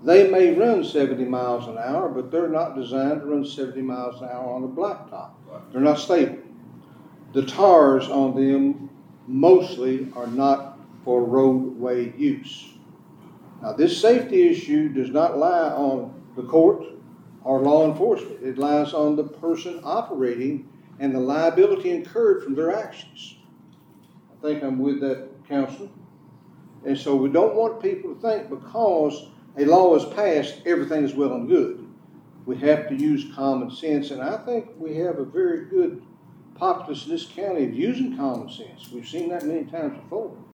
They may run 70 miles an hour, but they're not designed to run 70 miles an hour on a blacktop. They're not stable. The tires on them mostly are not for roadway use. Now, this safety issue does not lie on the court or law enforcement. It lies on the person operating and the liability incurred from their actions. I think I'm with that, Counselor. And so we don't want people to think because a law is passed, everything is well and good. We have to use common sense, and I think we have a very good populace in this county of using common sense. We've seen that many times before.